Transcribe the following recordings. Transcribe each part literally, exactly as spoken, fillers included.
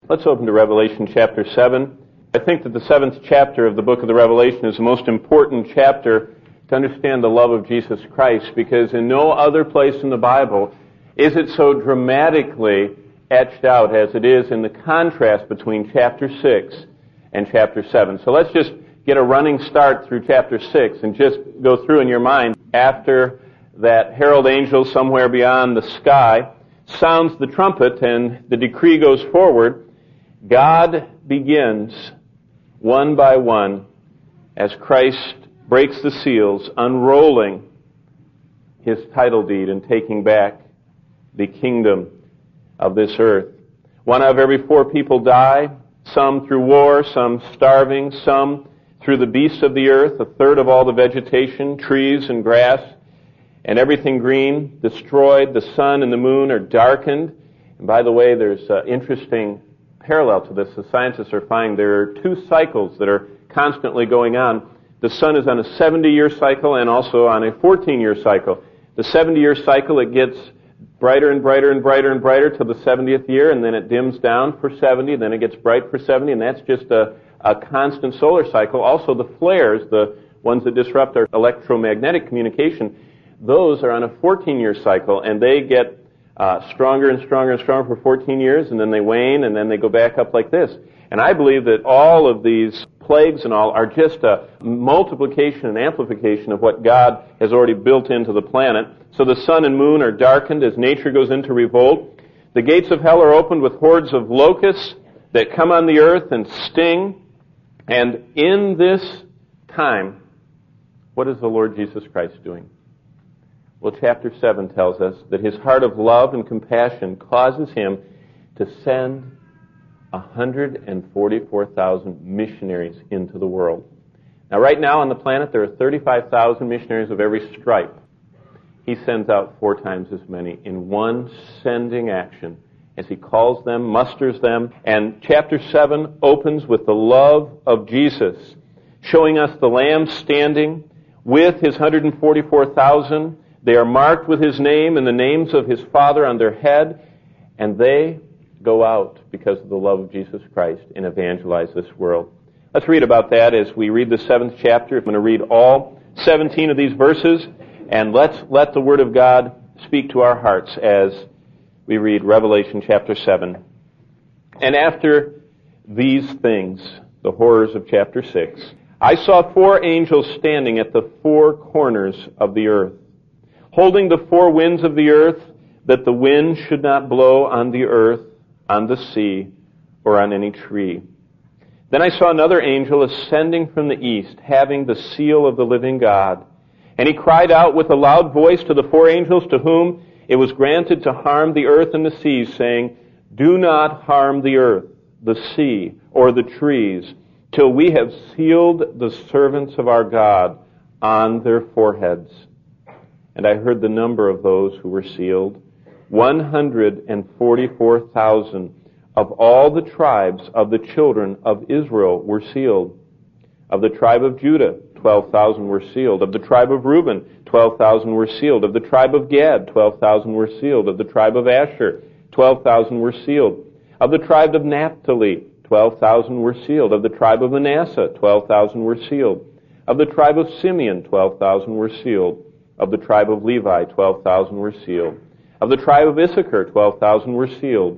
Let's open to Revelation chapter seven. I think that the seventh chapter of the book of the Revelation is the most important chapter to understand the love of Jesus Christ, because in no other place in the Bible is it so dramatically etched out as it is in the contrast between chapter six and chapter seven. So let's just get a running start through chapter six and just go through in your mind. After that herald angel somewhere beyond the sky sounds the trumpet and the decree goes forward, God begins one by one as Christ breaks the seals, unrolling his title deed and taking back the kingdom of this earth. One out of every four people die, some through war, some starving, some through the beasts of the earth. A third of all the vegetation, trees and grass, and everything green destroyed. The sun and the moon are darkened. And by the way, there's an interesting parallel to this. The scientists are finding there are two cycles that are constantly going on. The sun is on a seventy-year cycle and also on a fourteen-year cycle. The seventy-year cycle, it gets brighter and brighter and brighter and brighter till the seventieth year, and then it dims down for seventy, then it gets bright for seventy, and that's just a, a constant solar cycle. Also, the flares, the ones that disrupt our electromagnetic communication, those are on a fourteen-year cycle, and they get uh, stronger and stronger and stronger for fourteen years, and then they wane, and then they go back up like this. And I believe that all of these plagues and all are just a multiplication and amplification of what God has already built into the planet. So the sun and moon are darkened as nature goes into revolt. The gates of hell are opened with hordes of locusts that come on the earth and sting. And in this time, what is the Lord Jesus Christ doing? Well, chapter seven tells us that his heart of love and compassion causes him to send one hundred forty-four thousand missionaries into the world. Now, right now on the planet, there are thirty-five thousand missionaries of every stripe. He sends out four times as many in one sending action as he calls them, musters them. And chapter seven opens with the love of Jesus, showing us the Lamb standing with his one hundred forty-four thousand. They are marked with his name and the names of his Father on their head, and they go out because of the love of Jesus Christ and evangelize this world. Let's read about that as we read the seventh chapter. I'm going to read all seventeen of these verses, and let's let the Word of God speak to our hearts as we read Revelation chapter seven. And after these things, the horrors of chapter six, I saw four angels standing at the four corners of the earth, holding the four winds of the earth, that the wind should not blow on the earth, on the sea, or on any tree. Then I saw another angel ascending from the east, having the seal of the living God. And he cried out with a loud voice to the four angels to whom it was granted to harm the earth and the seas, saying, "Do not harm the earth, the sea, or the trees, till we have sealed the servants of our God on their foreheads." And I heard the number of those who were sealed. one hundred forty-four thousand of all the tribes of the children of Israel were sealed. Of the tribe of Judah, twelve thousand were sealed. Of the tribe of Reuben, twelve thousand were sealed. Of the tribe of Gad, twelve thousand were sealed. Of the tribe of Asher, twelve thousand were sealed. Of the tribe of Naphtali, twelve thousand were sealed. Of the tribe of Manasseh, twelve thousand were sealed. Of the tribe of Simeon, twelve thousand were sealed. Of the tribe of Levi, twelve thousand were sealed. Of the tribe of Issachar, twelve thousand were sealed.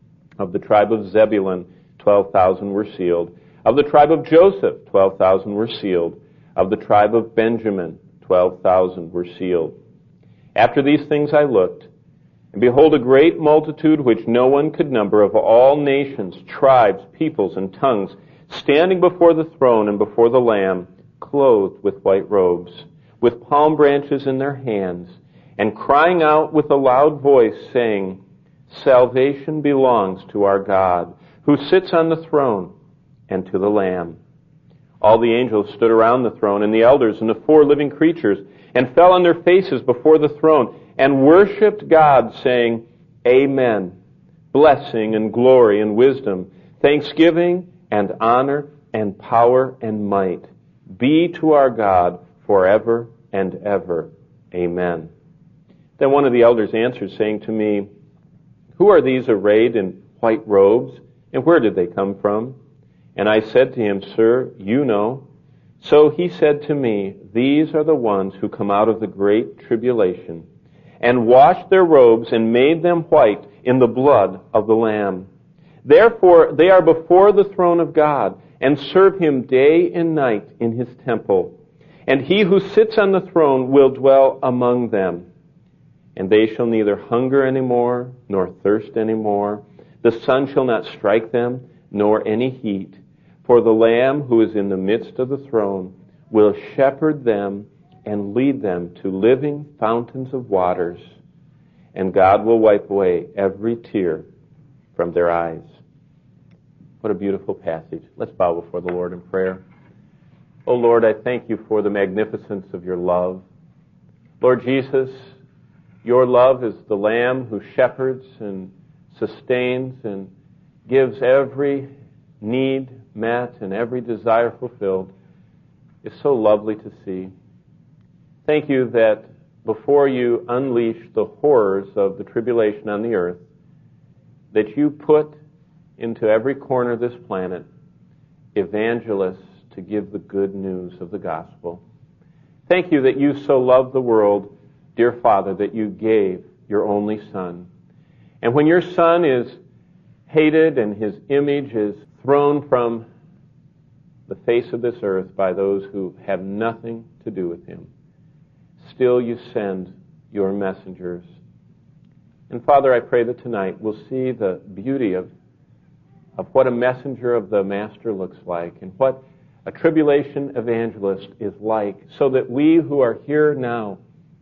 Of the tribe of Zebulun, twelve thousand were sealed. Of the tribe of Joseph, twelve thousand were sealed. Of the tribe of Benjamin, twelve thousand were sealed. After these things I looked, and behold, a great multitude which no one could number, of all nations, tribes, peoples, and tongues, standing before the throne and before the Lamb, clothed with white robes, with palm branches in their hands, and crying out with a loud voice, saying, "Salvation belongs to our God, who sits on the throne, and to the Lamb." All the angels stood around the throne, and the elders, and the four living creatures, and fell on their faces before the throne, and worshipped God, saying, "Amen. Blessing and glory and wisdom, thanksgiving and honor and power and might be to our God forever and ever. Amen." Then one of the elders answered, saying to me, "Who are these arrayed in white robes, And where did they come from? And I said to him, Sir, you know. So he said to me, These are the ones who come out of the great tribulation, and washed their robes and made them white in the blood of the Lamb. Therefore they are before the throne of God, and serve him day and night in his temple. And he who sits on the throne will dwell among them. And they shall neither hunger any more, nor thirst any more. The sun shall not strike them, nor any heat. For the Lamb who is in the midst of the throne will shepherd them and lead them to living fountains of waters. And God will wipe away every tear from their eyes. What a beautiful passage. Let's bow before the Lord in prayer. Oh Lord, I thank you for the magnificence of your love. Lord Jesus, your love is the Lamb who shepherds and sustains and gives every need met and every desire fulfilled. It's so lovely to see. Thank you that before you unleashed the horrors of the tribulation on the earth, that you put into every corner of this planet evangelists to give the good news of the gospel. Thank you that you so loved the world, dear Father, that you gave your only Son. And when your Son is hated and his image is thrown from the face of this earth by those who have nothing to do with him, still you send your messengers. And Father, I pray that tonight we'll see the beauty of, of what a messenger of the Master looks like and what a tribulation evangelist is like, so that we who are here now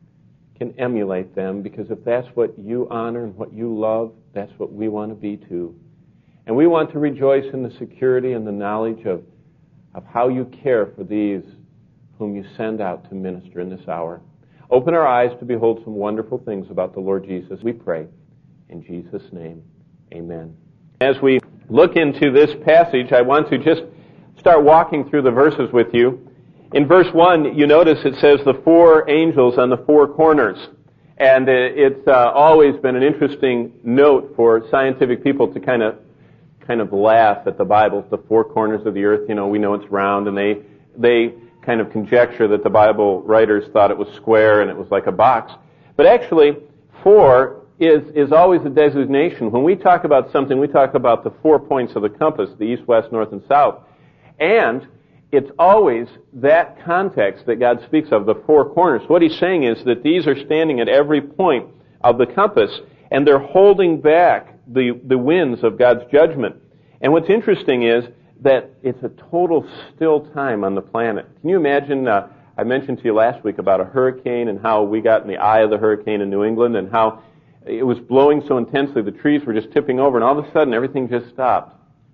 can emulate them, because if that's what you honor and what you love, that's what we want to be too. And we want to rejoice in the security and the knowledge of, of how you care for these whom you send out to minister in this hour. Open our eyes to behold some wonderful things about the Lord Jesus, we pray. In Jesus' name, amen. As we look into this passage, I want to just start walking through the verses with you. In verse one, you notice it says the four angels on the four corners. And it's uh, always been an interesting note for scientific people to kind of kind of laugh at the Bible, the four corners of the earth. You know, we know it's round, and they they kind of conjecture that the Bible writers thought it was square and it was like a box. But actually, four is is always a designation. When we talk about something, we talk about the four points of the compass, the east, west, north, and south. And it's always that context that God speaks of, the four corners. What he's saying is that these are standing at every point of the compass, and they're holding back the, the winds of God's judgment. And what's interesting is that it's a total still time on the planet. Can you imagine, uh, I mentioned to you last week about a hurricane and how we got in the eye of the hurricane in New England and how it was blowing so intensely the trees were just tipping over, and all of a sudden everything just stopped.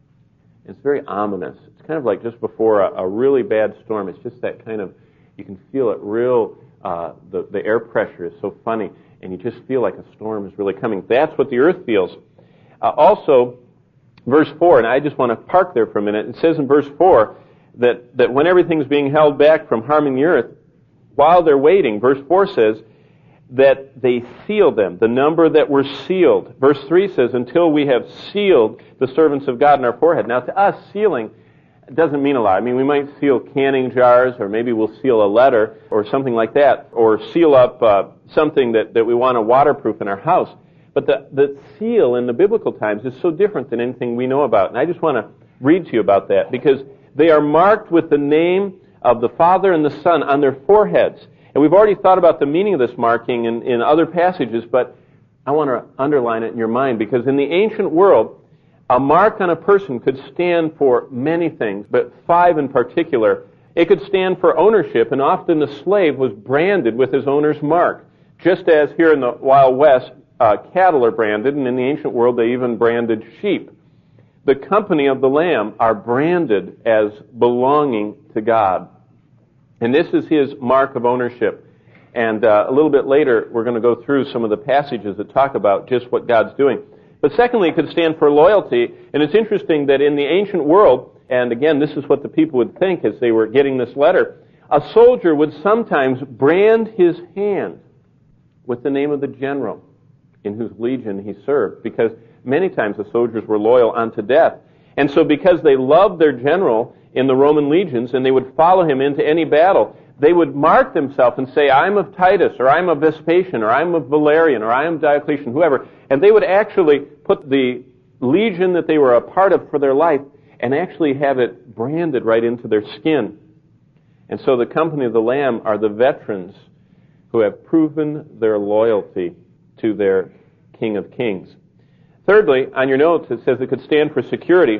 It's very ominous. It's kind of like just before a, a really bad storm. It's just that kind of, you can feel it real, uh, the, the air pressure is so funny, and you just feel like a storm is really coming. That's what the earth feels. Uh, also, verse four, and I just want to park there for a minute. It says in verse four that, that when everything's being held back from harming the earth, while they're waiting, verse four says that they sealed them, the number that were sealed. Verse three says, until we have sealed the servants of God in our forehead. Now, to us, sealing doesn't mean a lot. I mean, we might seal canning jars, or maybe we'll seal a letter, or something like that, or seal up uh, something that, that we want to waterproof in our house. But the, the seal in the biblical times is so different than anything we know about. And I just want to read to you about that, because they are marked with the name of the Father and the Son on their foreheads. And we've already thought about the meaning of this marking in, in other passages, but I want to underline it in your mind, because in the ancient world, a mark on a person could stand for many things, but five in particular. It could stand for ownership, and often the slave was branded with his owner's mark. Just as here in the Wild West, uh, cattle are branded, and in the ancient world they even branded sheep. The company of the Lamb are branded as belonging to God. And this is his mark of ownership. And uh, a little bit later, we're going to go through some of the passages that talk about just what God's doing. But secondly, it could stand for loyalty. And it's interesting that in the ancient world, and again, this is what the people would think as they were getting this letter, a soldier would sometimes brand his hand with the name of the general in whose legion he served, because many times the soldiers were loyal unto death. And so because they loved their general in the Roman legions and they would follow him into any battle, they would mark themselves and say, I'm of Titus, or I'm of Vespasian, or I'm of Valerian, or I am Diocletian, whoever. And they would actually put the legion that they were a part of for their life and actually have it branded right into their skin. And so the company of the Lamb are the veterans who have proven their loyalty to their King of Kings. Thirdly, on your notes, it says it could stand for security.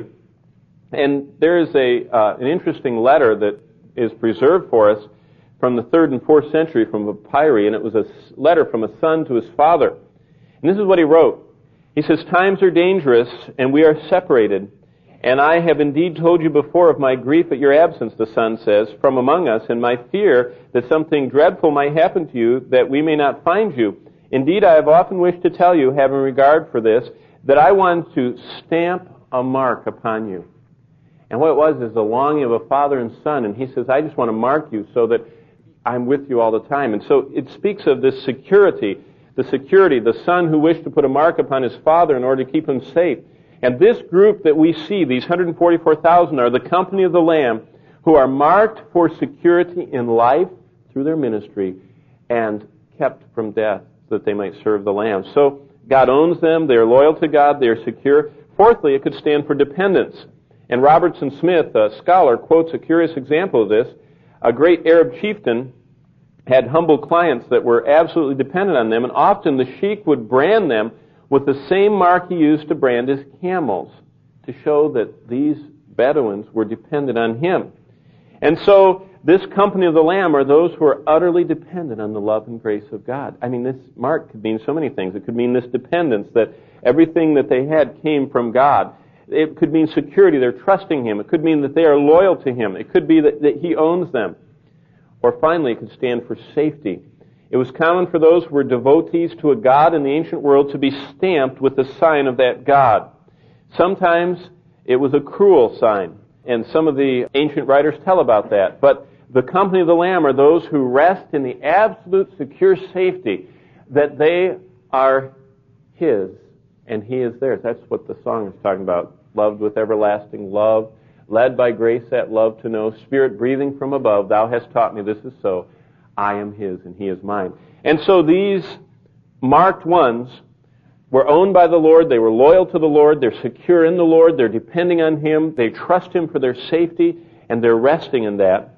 And there is a uh, an interesting letter that is preserved for us from the third and fourth century from papyri, and it was a letter from a son to his father. And this is what he wrote. He says, times are dangerous, and we are separated. And I have indeed told you before of my grief at your absence, the son says, from among us, and my fear that something dreadful might happen to you, that we may not find you. Indeed, I have often wished to tell you, having regard for this, that I want to stamp a mark upon you. And what it was is the longing of a father and son, and he says, I just want to mark you so that I'm with you all the time. And so it speaks of this security, the security, the son who wished to put a mark upon his father in order to keep him safe. And this group that we see, these one hundred forty-four thousand, are the company of the Lamb who are marked for security in life through their ministry and kept from death so that they might serve the Lamb. So God owns them, they are loyal to God, they are secure. Fourthly, it could stand for dependence. And Robertson Smith, a scholar, quotes a curious example of this. A great Arab chieftain had humble clients that were absolutely dependent on them, and often the sheik would brand them with the same mark he used to brand his camels to show that these Bedouins were dependent on him. And so this company of the Lamb are those who are utterly dependent on the love and grace of God. I mean, this mark could mean so many things. It could mean this dependence, that everything that they had came from God. It could mean security, they're trusting Him. It could mean that they are loyal to Him. It could be that, that He owns them. Or finally, it could stand for safety. It was common for those who were devotees to a god in the ancient world to be stamped with the sign of that god. Sometimes it was a cruel sign, and some of the ancient writers tell about that. But the company of the Lamb are those who rest in the absolute secure safety that they are His and He is theirs. That's what the song is talking about. Loved with everlasting love, led by grace that love to know, Spirit breathing from above, Thou hast taught me this is so. I am His and He is mine. And so these marked ones were owned by the Lord. They were loyal to the Lord. They're secure in the Lord. They're depending on Him. They trust Him for their safety, and they're resting in that.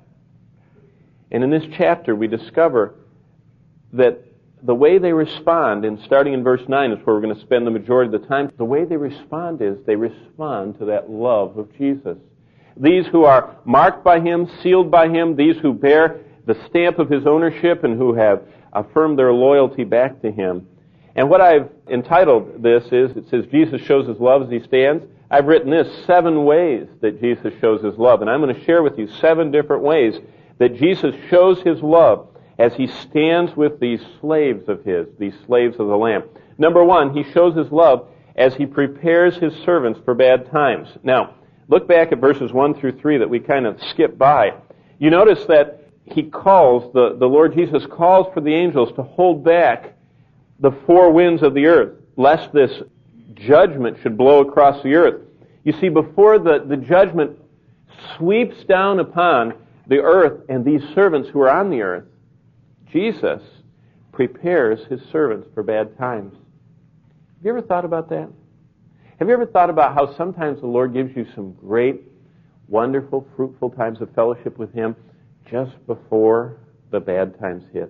And in this chapter, we discover that the way they respond, and starting in verse nine is where we're going to spend the majority of the time, the way they respond is they respond to that love of Jesus. These who are marked by Him, sealed by Him, these who bear the stamp of His ownership and who have affirmed their loyalty back to Him. And what I've entitled this is, it says, Jesus shows His love as He stands. I've written this, seven ways that Jesus shows His love. And I'm going to share with you seven different ways that Jesus shows His love as He stands with these slaves of His, these slaves of the Lamb. Number one, He shows His love as He prepares His servants for bad times. Now, look back at verses one through three that we kind of skip by. You notice that He calls, the, the Lord Jesus calls for the angels to hold back the four winds of the earth, lest this judgment should blow across the earth. You see, before the, the judgment sweeps down upon the earth and these servants who are on the earth, Jesus prepares His servants for bad times. Have you ever thought about that? Have you ever thought about how sometimes the Lord gives you some great, wonderful, fruitful times of fellowship with Him just before the bad times hit?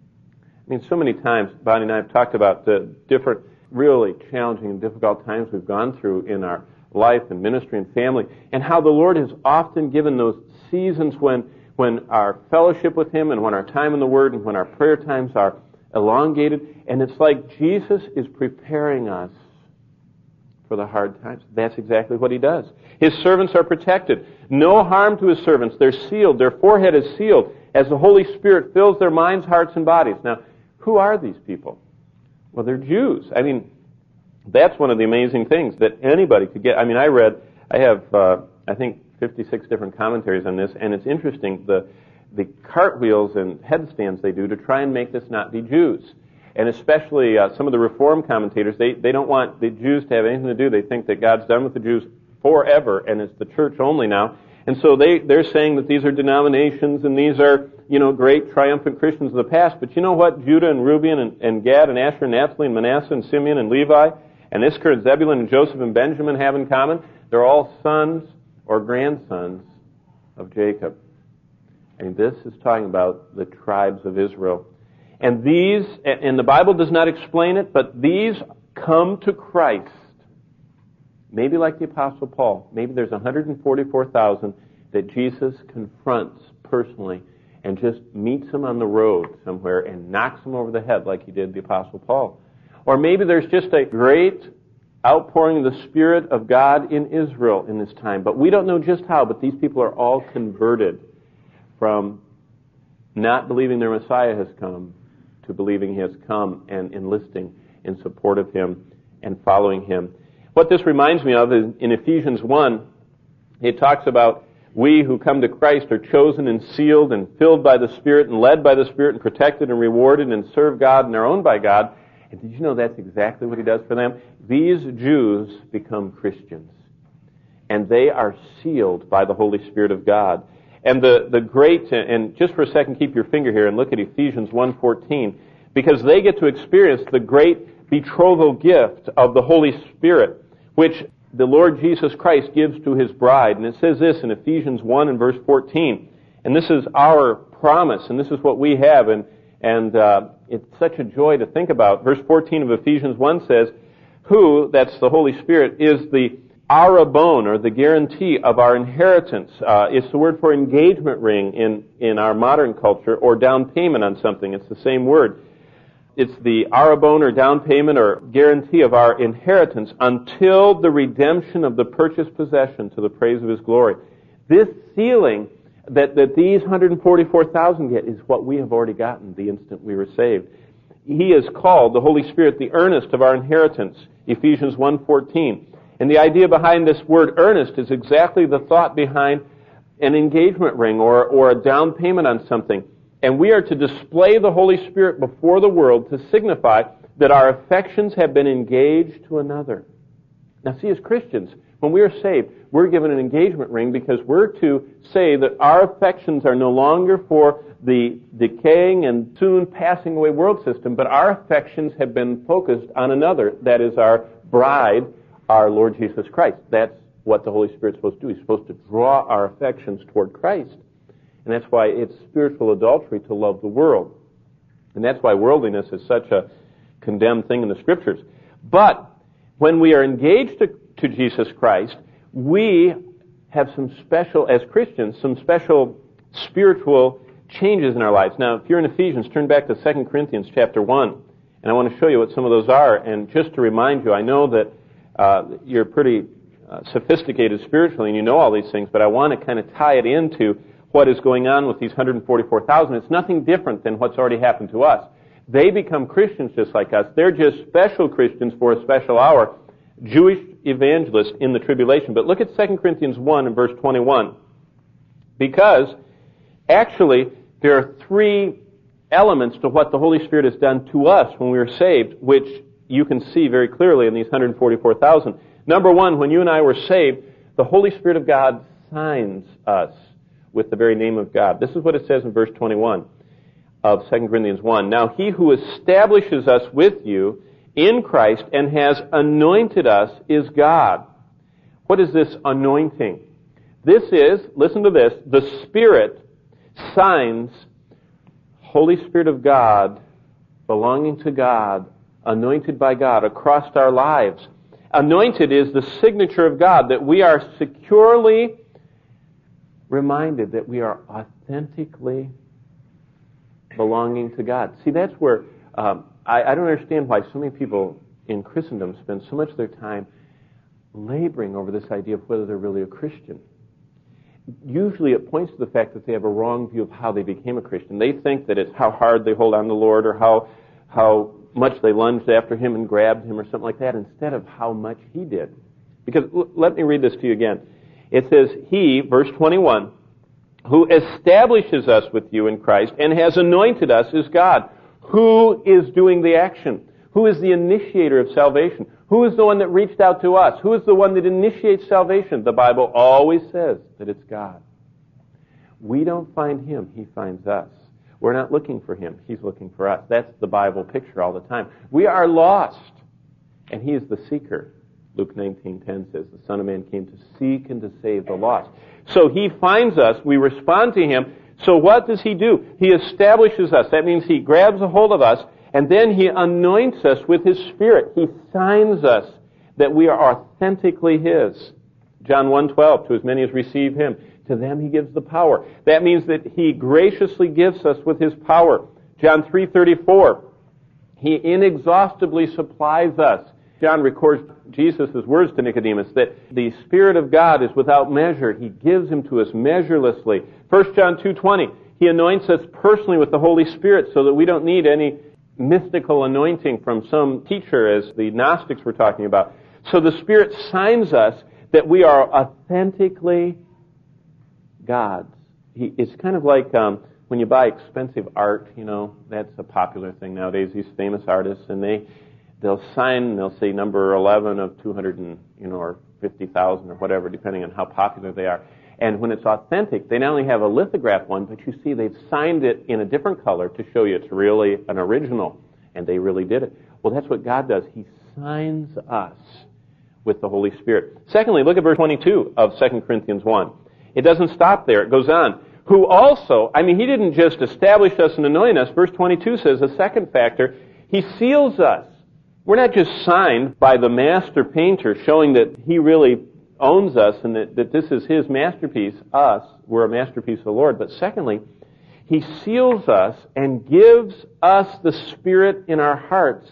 I mean, so many times, Bonnie and I have talked about the different, really challenging and difficult times we've gone through in our life and ministry and family, and how the Lord has often given those seasons when when our fellowship with Him and when our time in the Word and when our prayer times are elongated, and it's like Jesus is preparing us for the hard times. That's exactly what He does. His servants are protected. No harm to His servants. They're sealed. Their forehead is sealed as the Holy Spirit fills their minds, hearts, and bodies. Now, who are these people? Well, they're Jews. I mean, that's one of the amazing things that anybody could get. I mean, I read, I have, uh, I think, fifty-six different commentaries on this, and it's interesting, the the cartwheels and headstands they do to try and make this not be Jews. And especially uh, some of the Reform commentators, they, they don't want the Jews to have anything to do. They think that God's done with the Jews forever, and it's the church only now. And so they, they're saying that these are denominations and these are, you know, great triumphant Christians of the past. But you know what Judah and Reuben and, and Gad and Asher and Naphtali and Manasseh and Simeon and Levi and Issachar and Zebulun and Joseph and Benjamin have in common? They're all sons or grandsons of Jacob. And this is talking about the tribes of Israel. And these, and the Bible does not explain it, but these come to Christ. Maybe like the Apostle Paul. Maybe there's one hundred forty-four thousand that Jesus confronts personally and just meets them on the road somewhere and knocks them over the head like he did the Apostle Paul. Or maybe there's just a great outpouring of the Spirit of God in Israel in this time. But we don't know just how, but these people are all converted from not believing their Messiah has come to believing he has come and enlisting in support of him and following him. What this reminds me of is in Ephesians one, it talks about we who come to Christ are chosen and sealed and filled by the Spirit and led by the Spirit and protected and rewarded and serve God and are owned by God. And did you know that's exactly what he does for them? These Jews become Christians. And they are sealed by the Holy Spirit of God. And the, the great, and just for a second keep your finger here and look at Ephesians one fourteen, because they get to experience the great betrothal gift of the Holy Spirit, which the Lord Jesus Christ gives to his bride. And it says this in Ephesians one and verse fourteen. And this is our promise, and this is what we have, and, and uh, it's such a joy to think about. Verse fourteen of Ephesians one says, who, that's the Holy Spirit, is the arrabon, or the guarantee of our inheritance. Uh, it's the word for engagement ring in, in our modern culture, or down payment on something. It's the same word. It's the arrabon, or down payment, or guarantee of our inheritance until the redemption of the purchased possession to the praise of his glory. This sealing that, that these one hundred forty-four thousand get is what we have already gotten the instant we were saved. He is called, the Holy Spirit, the earnest of our inheritance, Ephesians one fourteen. And the idea behind this word earnest is exactly the thought behind an engagement ring or, or a down payment on something. And we are to display the Holy Spirit before the world to signify that our affections have been engaged to another. Now see, as Christians, when we are saved, we're given an engagement ring because we're to say that our affections are no longer for the decaying and soon passing away world system, but our affections have been focused on another, that is our bride, our Lord Jesus Christ. That's what the Holy Spirit's supposed to do. He's supposed to draw our affections toward Christ. And that's why it's spiritual adultery to love the world. And that's why worldliness is such a condemned thing in the Scriptures. But when we are engaged to, to Jesus Christ, we have some special, as Christians, some special spiritual changes in our lives. Now, if you're in Ephesians, turn back to Second Corinthians chapter one. And I want to show you what some of those are. And just to remind you, I know that Uh, you're pretty uh, sophisticated spiritually and you know all these things, but I want to kind of tie it into what is going on with these one hundred forty-four thousand. It's nothing different than what's already happened to us. They become Christians just like us. They're just special Christians for a special hour, Jewish evangelists in the tribulation. But look at Second Corinthians one and verse twenty-one. Because actually there are three elements to what the Holy Spirit has done to us when we were saved, which you can see very clearly in these one hundred forty-four thousand. Number one, when you and I were saved, the Holy Spirit of God signs us with the very name of God. This is what it says in verse twenty-one of Second Corinthians one. Now he who establishes us with you in Christ and has anointed us is God. What is this anointing? This is, listen to this, the Spirit signs Holy Spirit of God, belonging to God, anointed by God across our lives. Anointed is the signature of God, that we are securely reminded that we are authentically belonging to God. See, that's where um, I, I don't understand why so many people in Christendom spend so much of their time laboring over this idea of whether they're really a Christian. Usually it points to the fact that they have a wrong view of how they became a Christian. They think that it's how hard they hold on to the Lord or how how much they lunged after him and grabbed him or something like that, instead of how much he did. Because l- let me read this to you again. It says, he, verse twenty-one, who establishes us with you in Christ and has anointed us is God. Who is doing the action? Who is the initiator of salvation? Who is the one that reached out to us? Who is the one that initiates salvation? The Bible always says that it's God. We don't find Him, He finds us. We're not looking for Him, He's looking for us. That's the Bible picture all the time. We are lost, and He is the seeker. Luke nineteen ten says, the Son of Man came to seek and to save the lost. So He finds us, we respond to Him. So what does He do? He establishes us. That means He grabs a hold of us, and then He anoints us with His Spirit. He signs us that we are authentically His. John one twelve, to as many as receive Him, to them He gives the power. That means that He graciously gives us with His power. John three thirty-four, He inexhaustibly supplies us. John records Jesus' words to Nicodemus, that the Spirit of God is without measure. He gives Him to us measurelessly. First John two twenty, He anoints us personally with the Holy Spirit so that we don't need any mystical anointing from some teacher, as the Gnostics were talking about. So the Spirit signs us that we are authentically God's. He, it's kind of like um, when you buy expensive art, you know, that's a popular thing nowadays, these famous artists, and they, they'll sign, and they'll say number eleven of two hundred and, you know, or fifty thousand or whatever, depending on how popular they are. And when it's authentic, they not only have a lithograph one, but you see they've signed it in a different color to show you it's really an original, and they really did it. Well, that's what God does. He signs us with the Holy Spirit. Secondly, look at verse twenty-two of Second Corinthians one. It doesn't stop there. It goes on. Who also, I mean, He didn't just establish us and anoint us. Verse twenty-two says a second factor, He seals us. We're not just signed by the master painter showing that he really owns us and that, that this is his masterpiece, us, we're a masterpiece of the Lord. But secondly, He seals us and gives us the Spirit in our hearts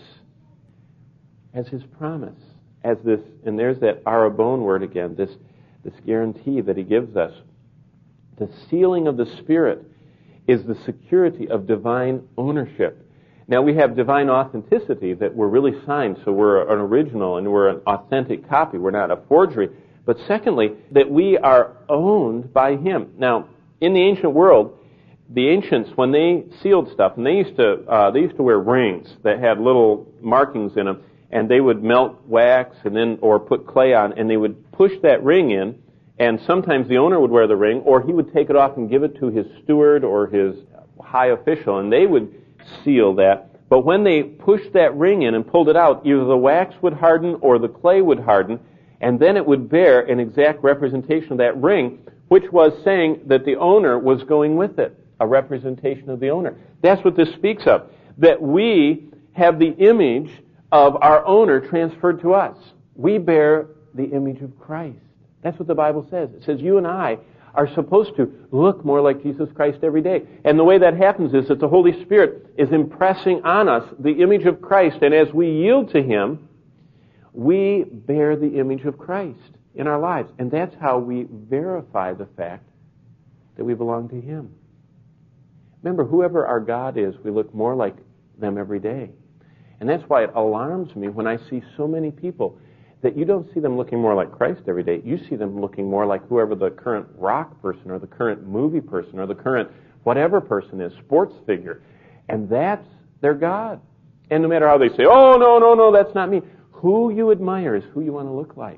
as His promise. As this, and there's that arabon word again, this, this guarantee that He gives us. The sealing of the Spirit is the security of divine ownership. Now we have divine authenticity, that we're really signed, so we're an original and we're an authentic copy. We're not a forgery. But secondly, that we are owned by Him. Now, in the ancient world, the ancients, when they sealed stuff, and they used to uh, they used to wear rings that had little markings in them, and they would melt wax and then or put clay on, and they would push that ring in, and sometimes the owner would wear the ring, or he would take it off and give it to his steward or his high official, and they would seal that. But when they pushed that ring in and pulled it out, either the wax would harden or the clay would harden, and then it would bear an exact representation of that ring, which was saying that the owner was going with it, a representation of the owner. That's what this speaks of, that we have the image of our owner transferred to us. We bear the image of Christ. That's what the Bible says. It says you and I are supposed to look more like Jesus Christ every day. And the way that happens is that the Holy Spirit is impressing on us the image of Christ, and as we yield to Him, we bear the image of Christ in our lives. And that's how we verify the fact that we belong to Him. Remember, whoever our God is, we look more like them every day. And that's why it alarms me when I see so many people that you don't see them looking more like Christ every day. You see them looking more like whoever the current rock person or the current movie person or the current whatever person is, sports figure. And that's their God. And no matter how they say, oh, no, no, no, that's not me. Who you admire is who you want to look like.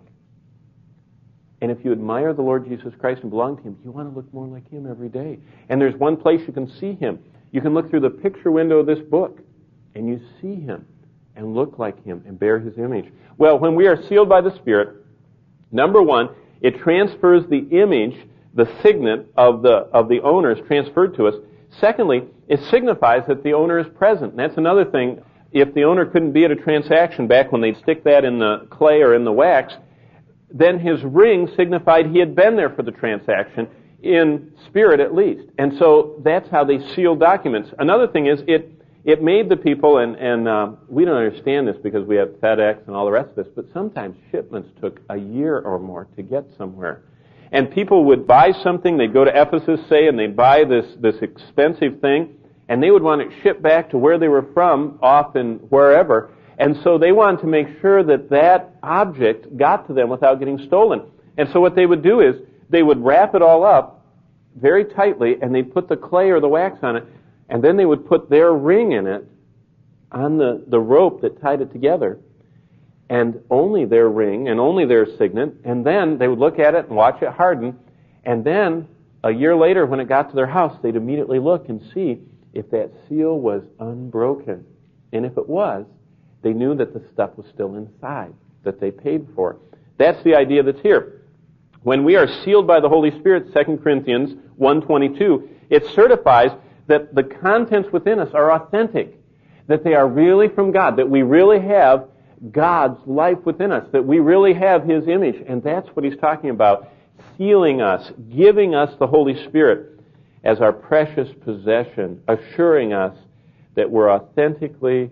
And if you admire the Lord Jesus Christ and belong to Him, you want to look more like Him every day. And there's one place you can see Him. You can look through the picture window of this book, and you see Him and look like Him and bear His image. Well, when we are sealed by the Spirit, number one, it transfers the image, the signet of the of the owner is transferred to us. Secondly, it signifies that the owner is present. And that's another thing. If the owner couldn't be at a transaction back when they'd stick that in the clay or in the wax, then his ring signified he had been there for the transaction, in spirit at least. And so that's how they seal documents. Another thing is it it made the people, and, and uh, we don't understand this because we have FedEx and all the rest of this, but sometimes shipments took a year or more to get somewhere. And people would buy something, they'd go to Ephesus, say, and they'd buy this, this expensive thing, and they would want it shipped back to where they were from, off in wherever. And so they wanted to make sure that that object got to them without getting stolen. And so what they would do is they would wrap it all up very tightly, and they'd put the clay or the wax on it, and then they would put their ring in it on the, the rope that tied it together. and only their ring and only their signet, and then they would look at it and watch it harden, and then a year later when it got to their house, they'd immediately look and see if that seal was unbroken. And if it was, they knew that the stuff was still inside, that they paid for. That's the idea that's here. When we are sealed by the Holy Spirit, Second Corinthians one twenty-two, it certifies that the contents within us are authentic, that they are really from God, that we really have God's life within us, that we really have His image. And that's what he's talking about, sealing us, giving us the Holy Spirit as our precious possession, assuring us that we're authentically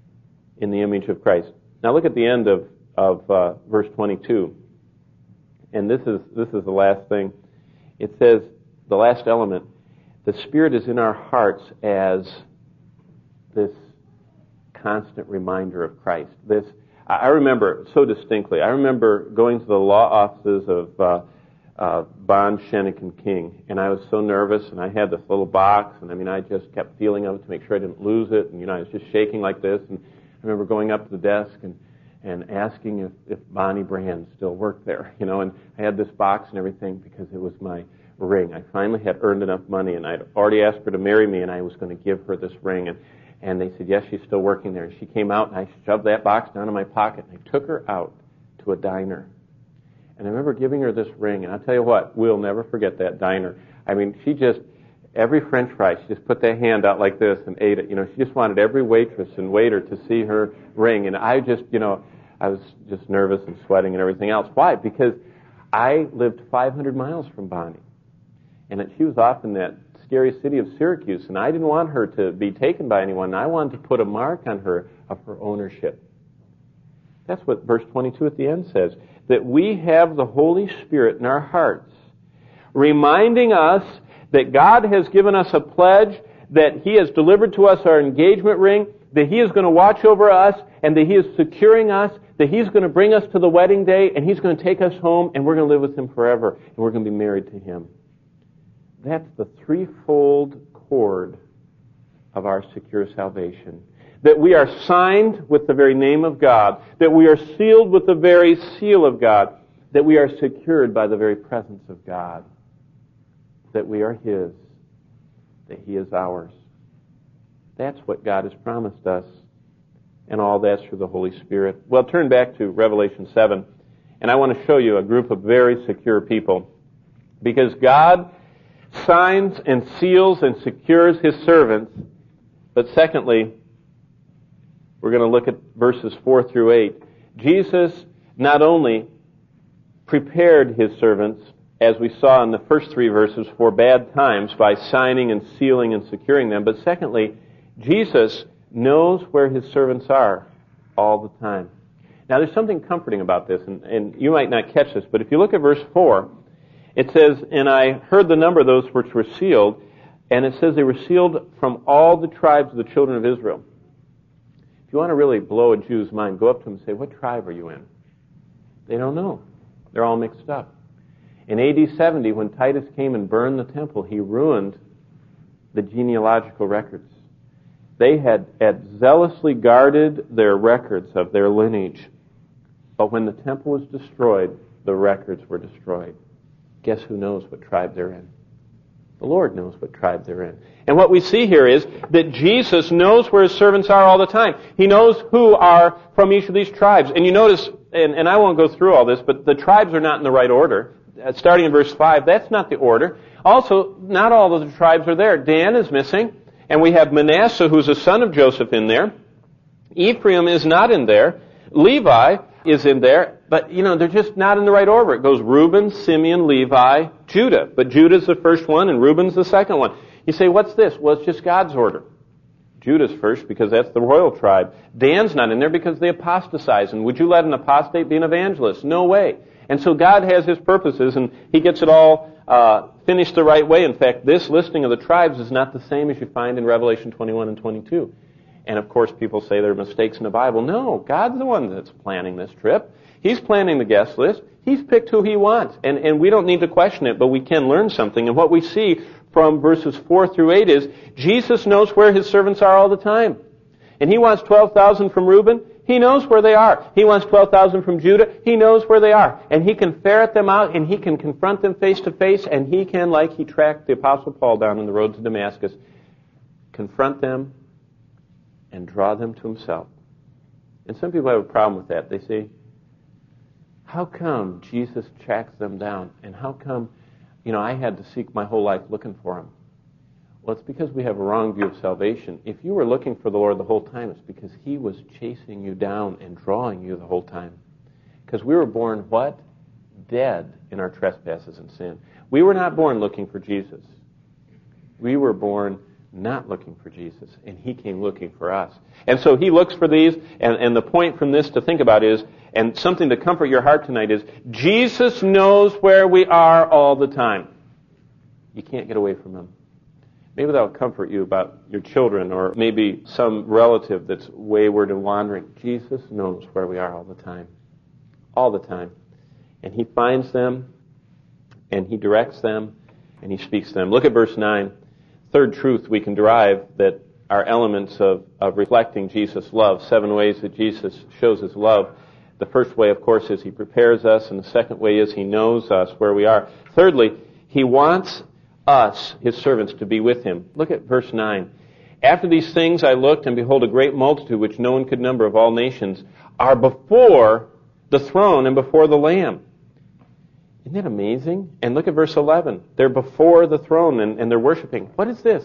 in the image of Christ. Now look at the end of, of uh, verse twenty-two. And this is this is the last thing. It says, the last element, the Spirit is in our hearts as this constant reminder of Christ. This, I remember so distinctly. I remember going to the law offices of uh, uh, Bond, Shenick and King, and I was so nervous, and I had this little box, and I mean, I just kept feeling of it to make sure I didn't lose it, and you know, I was just shaking like this, and I remember going up to the desk and and asking if, if Bonnie Brand still worked there, you know, and I had this box and everything because it was my ring. I finally had earned enough money, and I'd already asked her to marry me, and I was going to give her this ring, and And they said, yes, she's still working there. And she came out, and I shoved that box down in my pocket, and I took her out to a diner. And I remember giving her this ring, and I'll tell you what, we'll never forget that diner. I mean, she just, every French fry, she just put that hand out like this and ate it. You know, she just wanted every waitress and waiter to see her ring. And I just, you know, I was just nervous and sweating and everything else. Why? Because I lived five hundred miles from Bonnie. And she was off in that scary city of Syracuse, and I didn't want her to be taken by anyone. I wanted to put a mark on her of her ownership. That's what verse twenty-two at the end says, that we have the Holy Spirit in our hearts, reminding us that God has given us a pledge, that He has delivered to us our engagement ring, that He is going to watch over us, and that He is securing us, that He's going to bring us to the wedding day, and He's going to take us home, and we're going to live with Him forever, and we're going to be married to Him. That's the threefold cord of our secure salvation. That we are signed with the very name of God. That we are sealed with the very seal of God. That we are secured by the very presence of God. That we are His. That He is ours. That's what God has promised us. And all that's through the Holy Spirit. Well, turn back to Revelation seven. And I want to show you a group of very secure people. Because God signs and seals and secures His servants. But secondly, we're going to look at verses four through eight. Jesus not only prepared His servants, as we saw in the first three verses, for bad times by signing and sealing and securing them, but secondly, Jesus knows where His servants are all the time. Now there's something comforting about this, and, and you might not catch this, but if you look at verse four, it says, and I heard the number of those which were sealed, and it says they were sealed from all the tribes of the children of Israel. If you want to really blow a Jew's mind, go up to them and say, what tribe are you in? They don't know. They're all mixed up. In A D seventy, when Titus came and burned the temple, he ruined the genealogical records. They had, had zealously guarded their records of their lineage. But when the temple was destroyed, the records were destroyed. Guess who knows what tribe they're in? The Lord knows what tribe they're in. And what we see here is that Jesus knows where His servants are all the time. He knows who are from each of these tribes. And you notice, and, and I won't go through all this, but the tribes are not in the right order. Uh, starting in verse five, that's not the order. Also, not all of the tribes are there. Dan is missing, and we have Manasseh, who's a son of Joseph, in there. Ephraim is not in there. Levi is in there, but, you know, they're just not in the right order. It goes Reuben, Simeon, Levi, Judah. But Judah's the first one, and Reuben's the second one. You say, what's this? Well, it's just God's order. Judah's first because that's the royal tribe. Dan's not in there because they apostatize. And would you let an apostate be an evangelist? No way. And so God has His purposes, and He gets it all uh, finished the right way. In fact, this listing of the tribes is not the same as you find in Revelation twenty-one and twenty-two. And of course, people say there are mistakes in the Bible. No, God's the one that's planning this trip. He's planning the guest list. He's picked who He wants. And, and we don't need to question it, but we can learn something. And what we see from verses four through eight is Jesus knows where His servants are all the time. And He wants twelve thousand from Reuben. He knows where they are. He wants twelve thousand from Judah. He knows where they are. And he can ferret them out, and he can confront them face to face, and he can, like he tracked the Apostle Paul down on the road to Damascus, confront them and draw them to himself. And some people have a problem with that. They say, how come Jesus tracks them down? And how come, you know, I had to seek my whole life looking for him? Well, it's because we have a wrong view of salvation. If you were looking for the Lord the whole time, it's because he was chasing you down and drawing you the whole time. Because we were born what? Dead in our trespasses and sin. We were not born looking for Jesus. We were born not looking for Jesus, and he came looking for us. And so he looks for these, and, and the point from this to think about is, and something to comfort your heart tonight is, Jesus knows where we are all the time. You can't get away from him. Maybe that'll comfort you about your children, or maybe some relative that's wayward and wandering. Jesus knows where we are all the time. All the time. And he finds them, and he directs them, and he speaks to them. Look at verse nine. Third truth we can derive that are elements of, of reflecting Jesus' love. Seven ways that Jesus shows his love. The first way, of course, is he prepares us, and the second way is he knows us where we are. Thirdly, he wants us, his servants, to be with him. Look at verse nine. After these things I looked, and behold, a great multitude, which no one could number, of all nations, are before the throne and before the Lamb. Isn't that amazing? And look at verse eleven. They're before the throne and, and they're worshiping. What is this?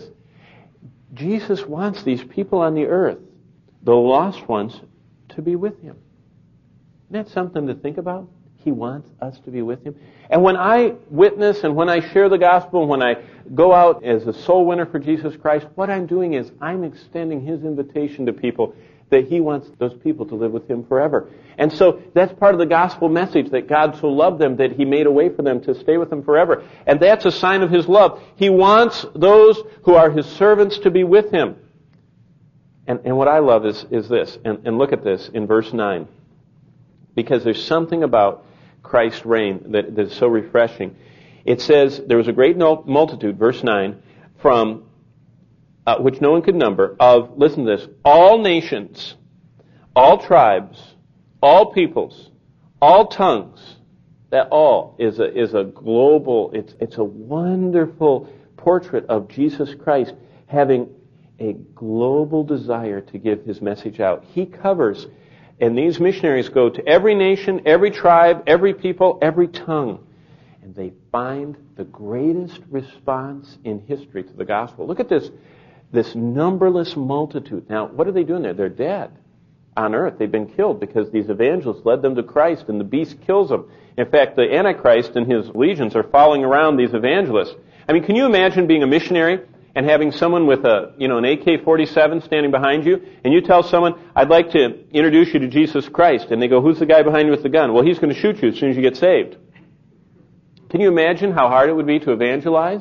Jesus wants these people on the earth, the lost ones, to be with him. Isn't that something to think about? He wants us to be with him. And when I witness and when I share the gospel and when I go out as a soul winner for Jesus Christ, what I'm doing is I'm extending his invitation to people that he wants those people to live with him forever. And so that's part of the gospel message, that God so loved them that he made a way for them to stay with him forever. And that's a sign of his love. He wants those who are his servants to be with him. And, and what I love is, is this, and, and look at this in verse nine, because there's something about Christ's reign that, that is so refreshing. It says, there was a great multitude, verse nine, from uh, which no one could number, of, listen to this, all nations, all tribes, all peoples, all tongues. That all is a, is a global, it's, it's a wonderful portrait of Jesus Christ having a global desire to give his message out. He covers, and these missionaries go to every nation, every tribe, every people, every tongue, and they find the greatest response in history to the gospel. Look at this, this numberless multitude. Now, what are they doing there? They're dead on earth. They've been killed because these evangelists led them to Christ, and the beast kills them. In fact, the Antichrist and his legions are following around these evangelists. I mean, can you imagine being a missionary and having someone with a, you know, an A K forty-seven standing behind you, and you tell someone, I'd like to introduce you to Jesus Christ, and they go, who's the guy behind you with the gun? Well, he's going to shoot you as soon as you get saved. Can you imagine how hard it would be to evangelize?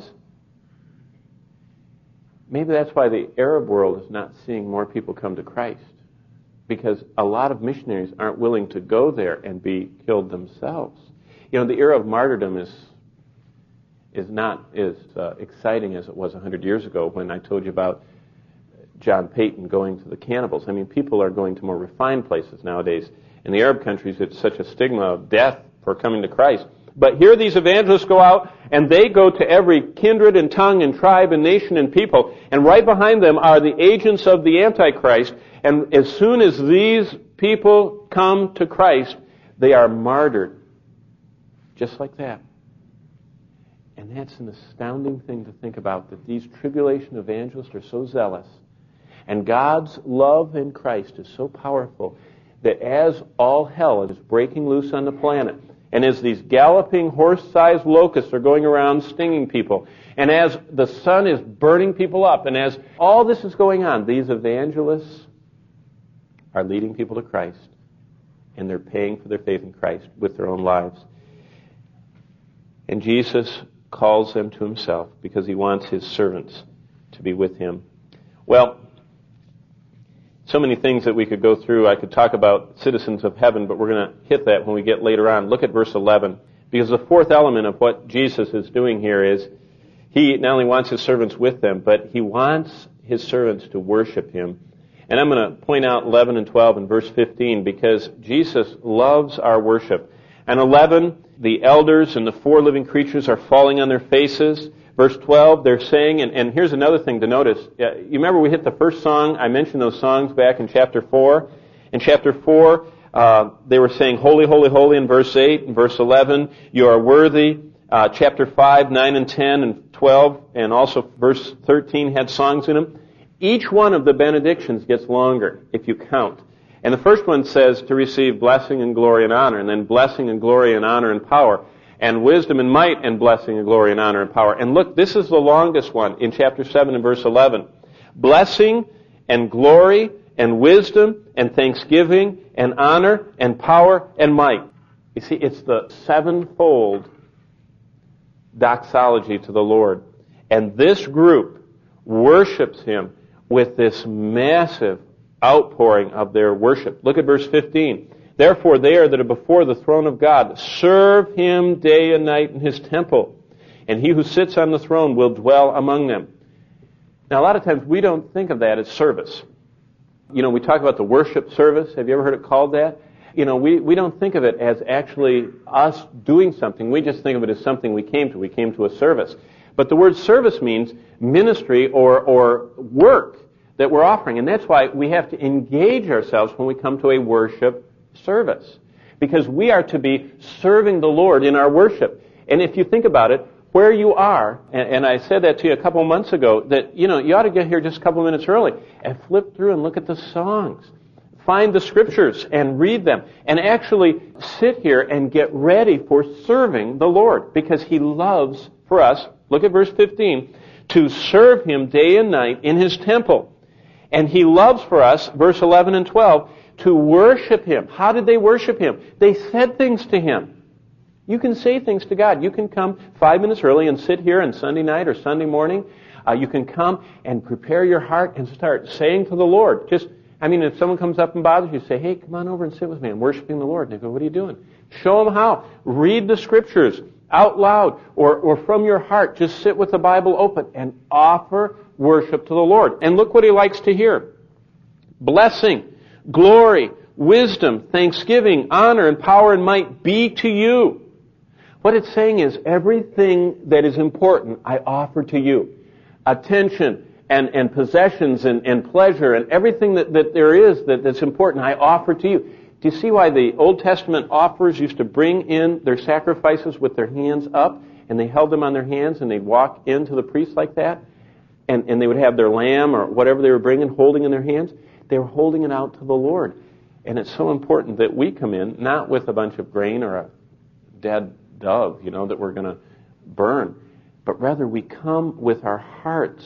Maybe that's why the Arab world is not seeing more people come to Christ, because a lot of missionaries aren't willing to go there and be killed themselves. You know, the era of martyrdom is is not as uh, exciting as it was one hundred years ago when I told you about John Payton going to the cannibals. I mean, people are going to more refined places nowadays. In the Arab countries, it's such a stigma of death for coming to Christ. But here these evangelists go out, and they go to every kindred and tongue and tribe and nation and people, and right behind them are the agents of the Antichrist, and as soon as these people come to Christ, they are martyred. Just like that. And that's an astounding thing to think about, that these tribulation evangelists are so zealous, and God's love in Christ is so powerful, that as all hell is breaking loose on the planet, and as these galloping horse-sized locusts are going around stinging people, and as the sun is burning people up, and as all this is going on, these evangelists are leading people to Christ, and they're paying for their faith in Christ with their own lives. And Jesus calls them to himself because he wants his servants to be with him. Well, so many things that we could go through. I could talk about citizens of heaven, but we're going to hit that when we get later on. Look at verse eleven, because the fourth element of what Jesus is doing here is he not only wants his servants with them, but he wants his servants to worship him. And I'm going to point out eleven and twelve in verse fifteen because Jesus loves our worship. And eleven, the elders and the four living creatures are falling on their faces. Verse twelve, they're saying, and, and here's another thing to notice. Uh, you remember we hit the first song? I mentioned those songs back in chapter four. In chapter four, uh, they were saying, holy, holy, holy in verse eight. In verse eleven, you are worthy. Uh, chapter five, nine, and ten, and twelve, and also verse thirteen had songs in them. Each one of the benedictions gets longer if you count. And the first one says to receive blessing and glory and honor, and then blessing and glory and honor and power, and wisdom and might and blessing and glory and honor and power. And look, this is the longest one in chapter seven and verse eleven. Blessing and glory and wisdom and thanksgiving and honor and power and might. You see, it's the sevenfold doxology to the Lord. And this group worships Him with this massive outpouring of their worship. Look at verse fifteen. Therefore they are that are before the throne of God serve Him day and night in His temple, and He who sits on the throne will dwell among them. Now a lot of times we don't think of that as service. You know, we talk about the worship service. Have you ever heard it called that? You know, we, we don't think of it as actually us doing something. We just think of it as something we came to. We came to a service. But the word service means ministry or, or work that we're offering. And that's why we have to engage ourselves when we come to a worship service. Because we are to be serving the Lord in our worship. And if you think about it, where you are, and, and I said that to you a couple of months ago, that, you know, you ought to get here just a couple of minutes early and flip through and look at the songs. Find the scriptures and read them. And actually sit here and get ready for serving the Lord. Because He loves for us, look at verse fifteen, to serve Him day and night in His temple. And He loves for us, verse eleven and twelve, to worship Him. How did they worship Him? They said things to Him. You can say things to God. You can come five minutes early and sit here on Sunday night or Sunday morning. Uh, you can come and prepare your heart and start saying to the Lord. Just, I mean, if someone comes up and bothers you, say, hey, come on over and sit with me. I'm worshiping the Lord. And they go, what are you doing? Show them how. Read the scriptures out loud or, or from your heart. Just sit with the Bible open and offer worship to the Lord. And look what He likes to hear. Blessing, glory, wisdom, thanksgiving, honor, and power and might be to you. What it's saying is everything that is important I offer to you. Attention and, and possessions and, and pleasure and everything that, that there is that, that's important I offer to you. Do you see why the Old Testament offerers used to bring in their sacrifices with their hands up, and they held them on their hands and they'd walk into the priest like that? And, and they would have their lamb or whatever they were bringing holding in their hands. They were holding it out to the Lord. And it's so important that we come in not with a bunch of grain or a dead dove, you know, that we're going to burn, but rather we come with our hearts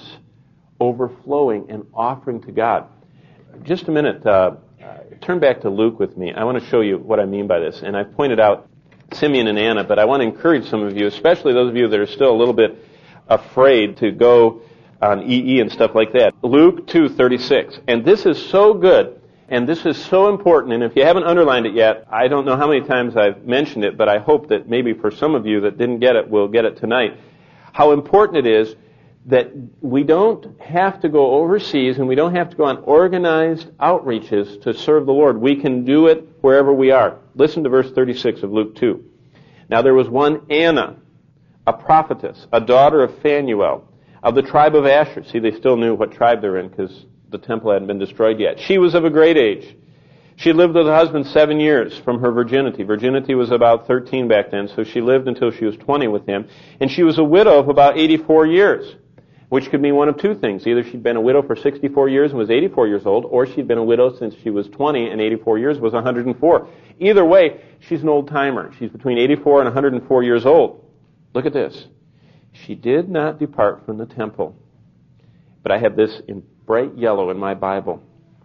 overflowing and offering to God. Just a minute, uh, turn back to Luke with me. I want to show you what I mean by this. And I pointed out Simeon and Anna, but I want to encourage some of you, especially those of you that are still a little bit afraid to go on E E and stuff like that. Luke two thirty-six. And this is so good. And this is so important, and if you haven't underlined it yet, I don't know how many times I've mentioned it, but I hope that maybe for some of you that didn't get it will get it tonight. How important it is that we don't have to go overseas and we don't have to go on organized outreaches to serve the Lord. We can do it wherever we are. Listen to verse thirty-six of Luke two. Now there was one Anna, a prophetess, a daughter of Phanuel, of the tribe of Asher. See, they still knew what tribe they're in because the temple hadn't been destroyed yet. She was of a great age. She lived with her husband seven years from her virginity. Virginity was about thirteen back then, so she lived until she was twenty with him. And she was a widow of about eighty-four years, which could mean one of two things. Either she'd been a widow for sixty-four years and was eighty-four years old, or she'd been a widow since she was twenty and eighty-four years was one hundred four. Either way, she's an old-timer. She's between eighty-four and one hundred four years old. Look at this. She did not depart from the temple. But I have this in bright yellow in my Bible.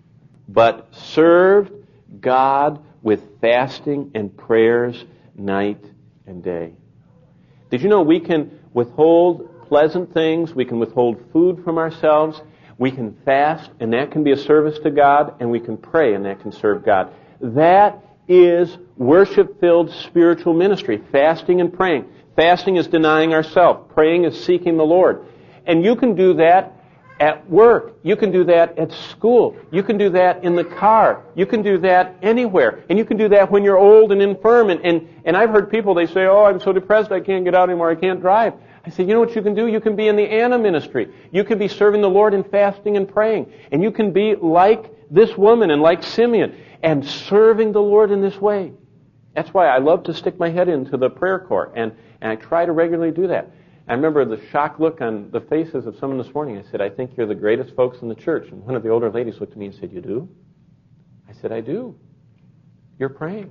But served God with fasting and prayers night and day. Did you know we can withhold pleasant things, we can withhold food from ourselves, we can fast, and that can be a service to God, and we can pray, and that can serve God. That is worship-filled spiritual ministry, fasting and praying. Fasting is denying ourselves. Praying is seeking the Lord. And you can do that at work. You can do that at school. You can do that in the car. You can do that anywhere. And you can do that when you're old and infirm. And, and, and I've heard people, they say, oh, I'm so depressed I can't get out anymore, I can't drive. I say, you know what you can do? You can be in the Anna ministry. You can be serving the Lord in fasting and praying. And you can be like this woman and like Simeon and serving the Lord in this way. That's why I love to stick my head into the prayer corps, and, and I try to regularly do that. I remember the shocked look on the faces of someone this morning. I said, I think you're the greatest folks in the church. And one of the older ladies looked at me and said, you do? I said, I do. You're praying.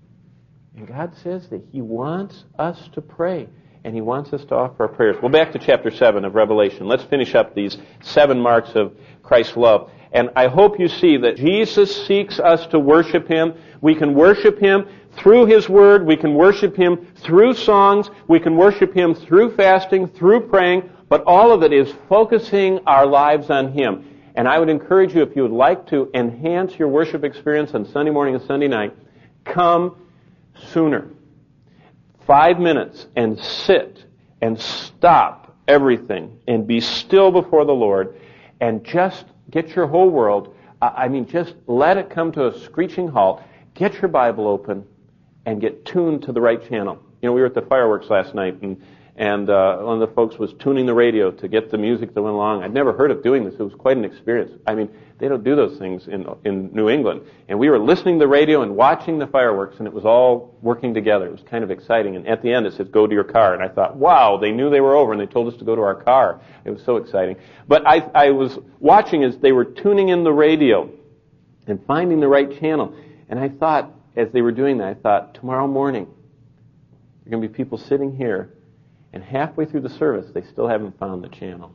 And God says that He wants us to pray, and He wants us to offer our prayers. Well, back to chapter seven of Revelation. Let's finish up these seven marks of Christ's love. And I hope you see that Jesus seeks us to worship Him. We can worship Him through His Word. We can worship Him through songs. We can worship Him through fasting, through praying. But all of it is focusing our lives on Him. And I would encourage you, if you would like to enhance your worship experience on Sunday morning and Sunday night, come sooner. Five minutes and sit and stop everything and be still before the Lord and just get your whole world, I mean, just let it come to a screeching halt. Get your Bible open and get tuned to the right channel. You know, we were at the fireworks last night, and and uh, one of the folks was tuning the radio to get the music that went along. I'd never heard of doing this. It was quite an experience. I mean, they don't do those things in in New England. And we were listening to the radio and watching the fireworks, and it was all working together. It was kind of exciting. And at the end, it said, go to your car. And I thought, wow, they knew they were over, and they told us to go to our car. It was so exciting. But I, I was watching as they were tuning in the radio and finding the right channel. And I thought, as they were doing that, I thought, tomorrow morning, there are going to be people sitting here, and halfway through the service, they still haven't found the channel.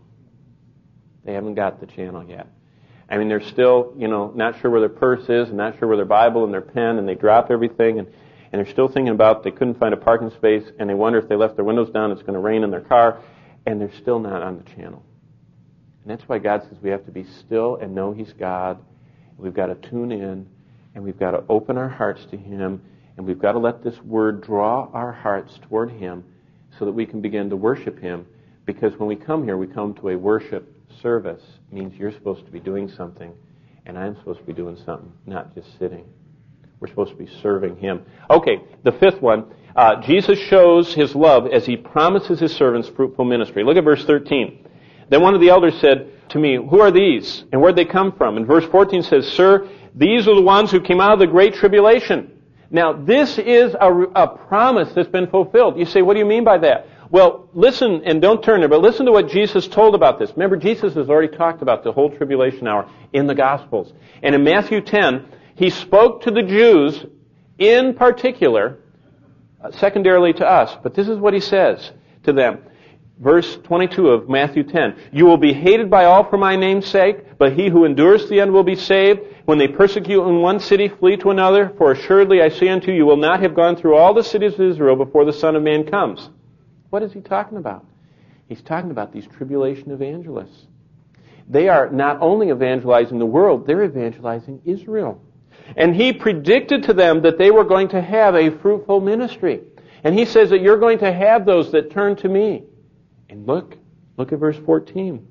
They haven't got the channel yet. I mean, they're still, you know, not sure where their purse is, and not sure where their Bible and their pen, and they drop everything, and, and they're still thinking about they couldn't find a parking space, and they wonder if they left their windows down, it's going to rain in their car, and they're still not on the channel. And that's why God says we have to be still and know He's God. We've got to tune in, and we've got to open our hearts to Him, and we've got to let this Word draw our hearts toward Him so that we can begin to worship Him. Because when we come here, we come to a worship service. It means you're supposed to be doing something, and I'm supposed to be doing something, not just sitting. We're supposed to be serving Him. Okay, the fifth one. Uh, Jesus shows His love as He promises His servants fruitful ministry. Look at verse thirteen. Then one of the elders said to me, who are these, and where'd they come from? And verse fourteen says, Sir, these are the ones who came out of the great tribulation. Now, this is a, a promise that's been fulfilled. You say, what do you mean by that? Well, listen, and don't turn there, but listen to what Jesus told about this. Remember, Jesus has already talked about the whole tribulation hour in the Gospels. And in Matthew ten, He spoke to the Jews in particular, uh, secondarily to us. But this is what He says to them. Verse twenty-two of Matthew ten. You will be hated by all for my name's sake, but he who endures to the end will be saved. When they persecute in one city, flee to another. For assuredly I say unto you, you will not have gone through all the cities of Israel before the Son of Man comes. What is He talking about? He's talking about these tribulation evangelists. They are not only evangelizing the world, they're evangelizing Israel. And He predicted to them that they were going to have a fruitful ministry. And He says that you're going to have those that turn to Me. And look, look at verse fourteen.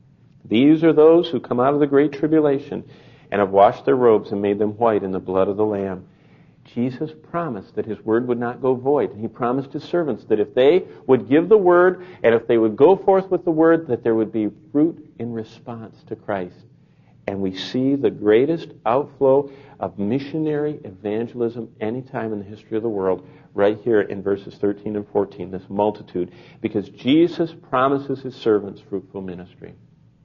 These are those who come out of the great tribulation and have washed their robes and made them white in the blood of the Lamb. Jesus promised that His word would not go void. And He promised His servants that if they would give the word and if they would go forth with the word, that there would be fruit in response to Christ. And we see the greatest outflow of missionary evangelism any time in the history of the world right here in verses thirteen and fourteen, this multitude, because Jesus promises His servants fruitful ministry.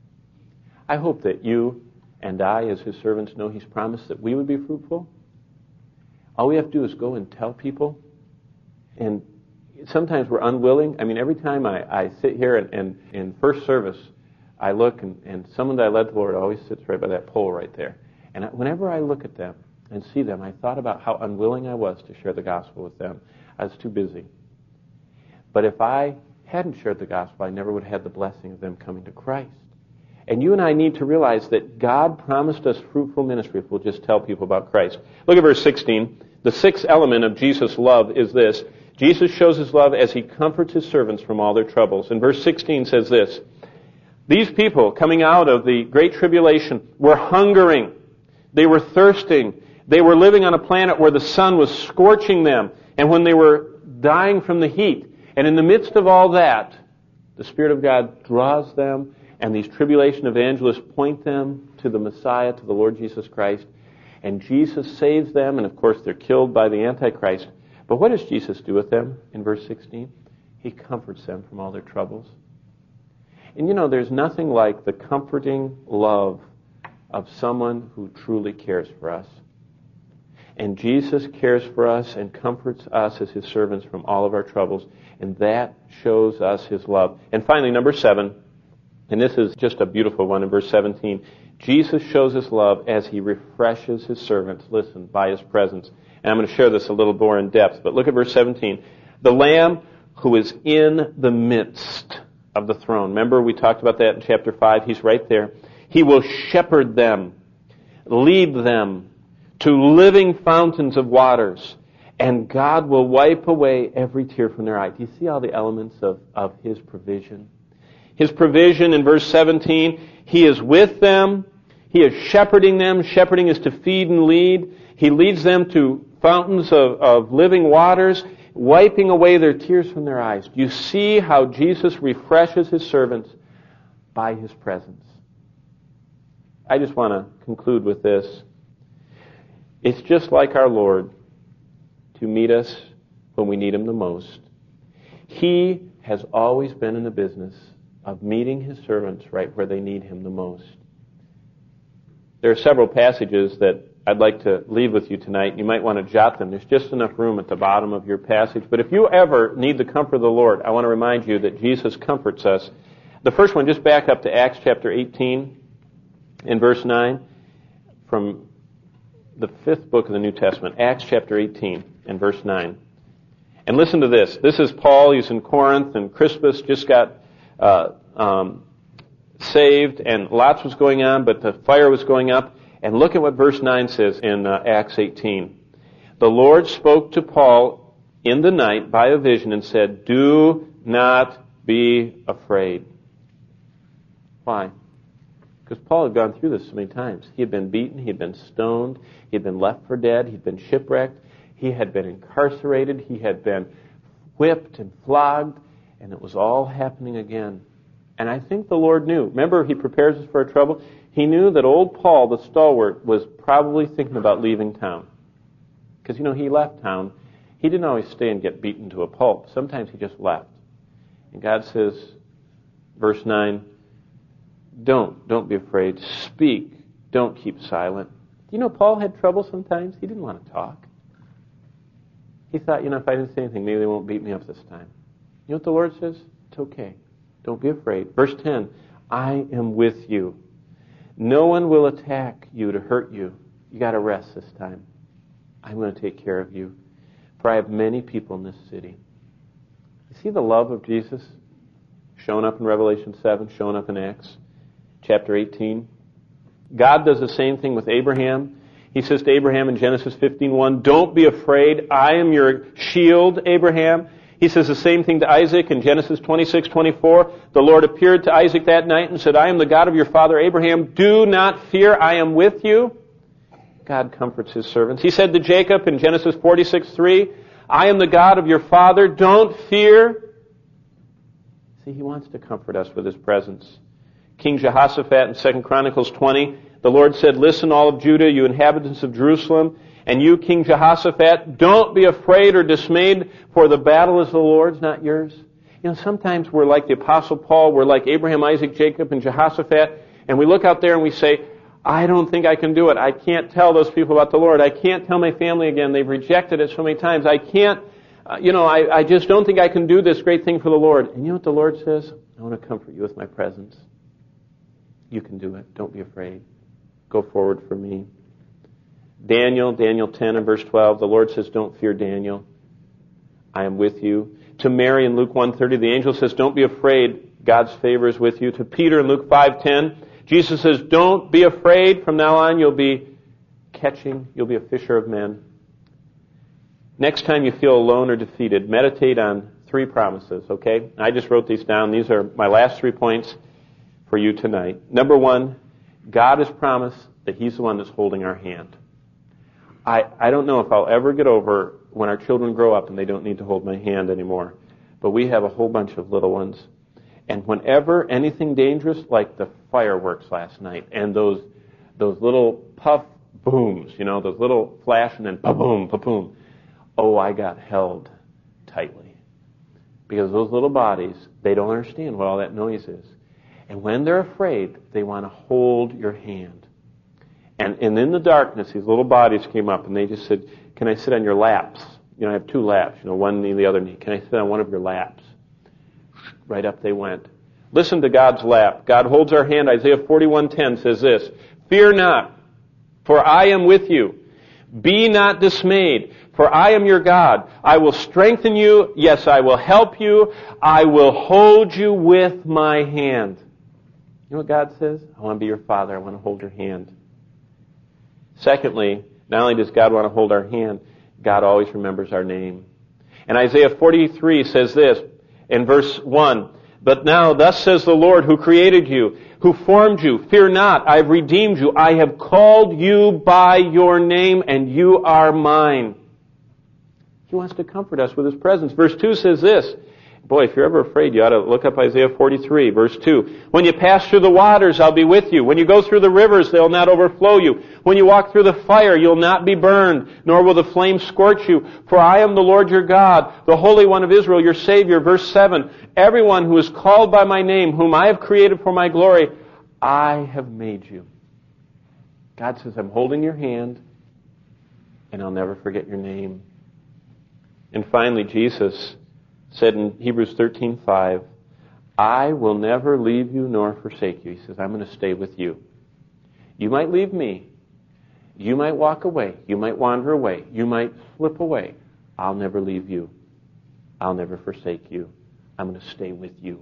I hope that you and I, as His servants, know He's promised that we would be fruitful. All we have to do is go and tell people. And sometimes we're unwilling. I mean, every time I, I sit here and, and in first service, I look and, and someone that I led to the Lord always sits right by that pole right there. And I, whenever I look at them and see them, I thought about how unwilling I was to share the gospel with them. I was too busy. But if I hadn't shared the gospel, I never would have had the blessing of them coming to Christ. And you and I need to realize that God promised us fruitful ministry if we'll just tell people about Christ. Look at verse sixteen. The sixth element of Jesus' love is this. Jesus shows His love as He comforts His servants from all their troubles. And verse sixteen says this, These people coming out of the Great Tribulation were hungering. They were thirsting. They were living on a planet where the sun was scorching them. And when they were dying from the heat, and in the midst of all that, the Spirit of God draws them, and these tribulation evangelists point them to the Messiah, to the Lord Jesus Christ. And Jesus saves them, and of course they're killed by the Antichrist. But what does Jesus do with them in verse sixteen? He comforts them from all their troubles. And you know, there's nothing like the comforting love of someone who truly cares for us. And Jesus cares for us and comforts us as His servants from all of our troubles. And that shows us His love. And finally, number seven, and this is just a beautiful one in verse seventeen. Jesus shows His love as He refreshes His servants, listen, by His presence. And I'm going to share this a little more in depth, but look at verse seventeen. The Lamb who is in the midst of the throne. Remember, we talked about that in chapter five. He's right there. He will shepherd them, lead them to living fountains of waters, and God will wipe away every tear from their eye. Do you see all the elements of, of His provision? His provision in verse seventeen, He is with them. He is shepherding them. Shepherding is to feed and lead. He leads them to fountains of, of living waters, wiping away their tears from their eyes. Do you see how Jesus refreshes His servants by His presence? I just want to conclude with this. It's just like our Lord to meet us when we need Him the most. He has always been in the business of meeting His servants right where they need Him the most. There are several passages that I'd like to leave with you tonight. You might want to jot them. There's just enough room at the bottom of your passage. But if you ever need the comfort of the Lord, I want to remind you that Jesus comforts us. The first one, just back up to Acts chapter eighteen in verse nine, from the fifth book of the New Testament, Acts chapter eighteen and verse nine. And listen to this. This is Paul. He's in Corinth, and Crispus just got uh, um, saved, and lots was going on, but the fire was going up. And look at what verse nine says in uh, Acts eighteen. The Lord spoke to Paul in the night by a vision and said, "Do not be afraid." Why? Because Paul had gone through this so many times. He had been beaten, he had been stoned, he had been left for dead, he had been shipwrecked, he had been incarcerated, he had been whipped and flogged, and it was all happening again. And I think the Lord knew. Remember, He prepares us for our trouble. He knew that old Paul, the stalwart, was probably thinking about leaving town. Because, you know, he left town. He didn't always stay and get beaten to a pulp. Sometimes he just left. And God says, verse nine, don't, don't be afraid. Speak. Don't keep silent. You know, Paul had trouble sometimes. He didn't want to talk. He thought, you know, if I didn't say anything, maybe they won't beat me up this time. You know what the Lord says? It's okay. Don't be afraid. Verse ten, I am with you. No one will attack you to hurt you. You got to rest this time. I'm going to take care of you. For I have many people in this city. You see the love of Jesus shown up in Revelation seven, shown up in Acts chapter eighteen. God does the same thing with Abraham. He says to Abraham in Genesis fifteen one, don't be afraid. I am your shield, Abraham. He says the same thing to Isaac in Genesis twenty-six twenty-four. The Lord appeared to Isaac that night and said, I am the God of your father Abraham. Do not fear, I am with you. God comforts His servants. He said to Jacob in Genesis forty-six three, I am the God of your father. Don't fear. See, He wants to comfort us with His presence. King Jehoshaphat in Second Chronicles twenty, the Lord said, listen, all of Judah, you inhabitants of Jerusalem, and you, King Jehoshaphat, don't be afraid or dismayed, for the battle is the Lord's, not yours. You know, sometimes we're like the Apostle Paul, we're like Abraham, Isaac, Jacob, and Jehoshaphat, and we look out there and we say, I don't think I can do it. I can't tell those people about the Lord. I can't tell my family again. They've rejected it so many times. I can't, uh, you know, I, I just don't think I can do this great thing for the Lord. And you know what the Lord says? I want to comfort you with my presence. You can do it. Don't be afraid. Go forward for me. Daniel, Daniel ten and verse twelve, the Lord says, don't fear, Daniel. I am with you. To Mary in Luke one thirty, the angel says, don't be afraid. God's favor is with you. To Peter in Luke five ten, Jesus says, don't be afraid. From now on, you'll be catching, you'll be a fisher of men. Next time you feel alone or defeated, meditate on three promises, okay? I just wrote these down. These are my last three points. for you tonight. Number one, God has promised that He's the one that's holding our hand. I, I don't know if I'll ever get over when our children grow up and they don't need to hold my hand anymore. But we have a whole bunch of little ones. And whenever anything dangerous, like the fireworks last night, and those those little puff booms, you know, those little flash and then ba-boom, ba-boom, oh, I got held tightly. Because those little bodies, they don't understand what all that noise is. And when they're afraid, they want to hold your hand. And, and in the darkness, these little bodies came up, and they just said, can I sit on your laps? You know, I have two laps, you know, one knee, the other knee. Can I sit on one of your laps? Right up they went. Listen to God's lap. God holds our hand. Isaiah forty-one ten says this, fear not, for I am with you. Be not dismayed, for I am your God. I will strengthen you. Yes, I will help you. I will hold you with my hand. You know what God says? I want to be your father. I want to hold your hand. Secondly, not only does God want to hold our hand, God always remembers our name. And Isaiah forty-three says this in verse one, but now thus says the Lord who created you, who formed you, fear not, I have redeemed you. I have called you by your name, and you are mine. He wants to comfort us with His presence. Verse two says this. Boy, if you're ever afraid, you ought to look up Isaiah forty-three, verse two. When you pass through the waters, I'll be with you. When you go through the rivers, they'll not overflow you. When you walk through the fire, you'll not be burned, nor will the flame scorch you. For I am the Lord your God, the Holy One of Israel, your Savior. Verse seven. Everyone who is called by my name, whom I have created for my glory, I have made you. God says, I'm holding your hand, and I'll never forget your name. And finally, Jesus said in Hebrews thirteen five, I will never leave you nor forsake you. He says, I'm going to stay with you. You might leave me. You might walk away. You might wander away. You might slip away. I'll never leave you. I'll never forsake you. I'm going to stay with you.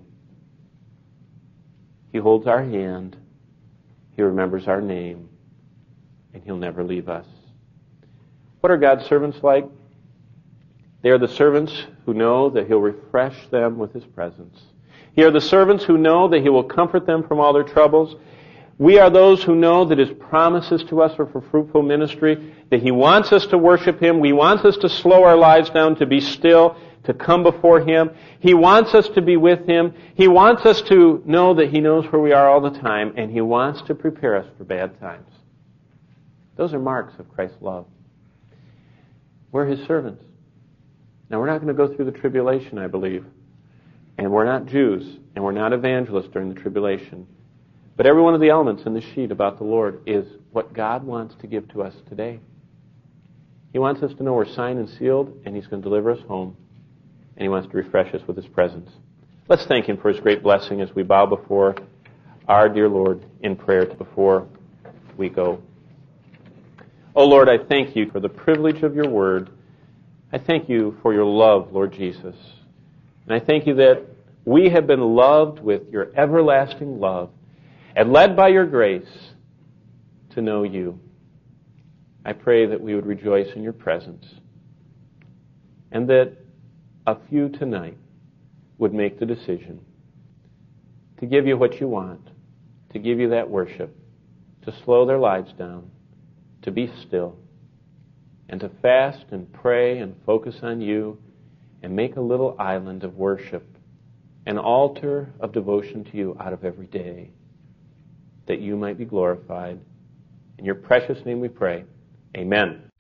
He holds our hand. He remembers our name. And He'll never leave us. What are God's servants like? They are the servants who know that He'll refresh them with His presence. They are the servants who know that He will comfort them from all their troubles. We are those who know that His promises to us are for fruitful ministry, that He wants us to worship Him. He wants us to slow our lives down, to be still, to come before Him. He wants us to be with Him. He wants us to know that He knows where we are all the time, and He wants to prepare us for bad times. Those are marks of Christ's love. We're His servants. Now, we're not going to go through the tribulation, I believe. And we're not Jews, and we're not evangelists during the tribulation. But every one of the elements in the sheet about the Lord is what God wants to give to us today. He wants us to know we're signed and sealed, and He's going to deliver us home. And He wants to refresh us with His presence. Let's thank Him for His great blessing as we bow before our dear Lord in prayer before we go. Oh, Lord, I thank You for the privilege of Your word. I thank You for Your love, Lord Jesus. And I thank You that we have been loved with Your everlasting love and led by Your grace to know You. I pray that we would rejoice in Your presence and that a few tonight would make the decision to give You what You want, to give You that worship, to slow their lives down, to be still, and to fast and pray and focus on You and make a little island of worship, an altar of devotion to You out of every day, that You might be glorified. In Your precious name we pray. Amen.